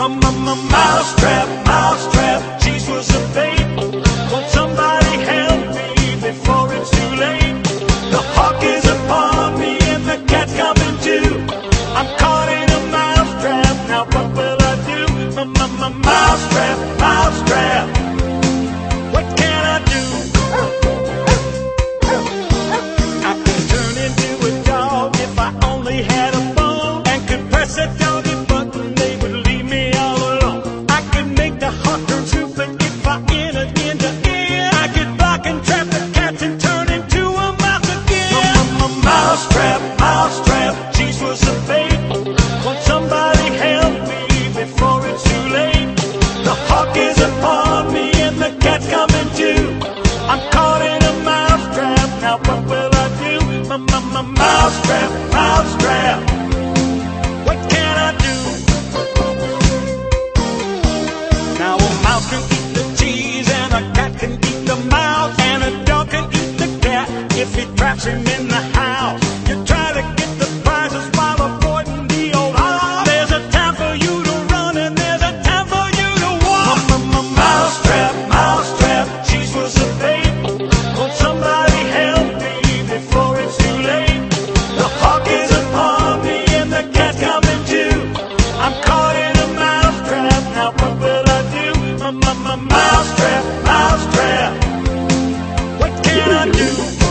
Mousetrap, mousetrap, cheese was a bait. Won't somebody help me before it's too late? The hawk is upon me and the cat's coming too. I'm caught in a mousetrap, now what will I do? Mousetrap, mousetrap, what can I do? I could turn into a dog if I only had a bone and could press a doggy button, they would leave me all alone. I could make the hawk turn stupid if I entered into it. I could block and trap the cats and turn into a mouse again. Mousetrap, mousetrap, cheese was a bait. Won't somebody help me before it's too late? The hawk is upon me and the cat's coming too. I'm caught in a mousetrap, now what will I do? Mousetrap, mousetrap, what can I do? Now a mouse can eat the cheese and a cat can eat the mouse and a dog can eat the cat if he traps him in the house. You try to get the prizes while avoiding the old house. There's a time for you to run and there's a time for you to walk. Mousetrap, mousetrap, cheese was a bait. Won't somebody help me before it's too late? The hawk is upon me and the cat's coming too. I'm caught in a mousetrap, now what will I do? Mousetrap, mousetrap, what can I do?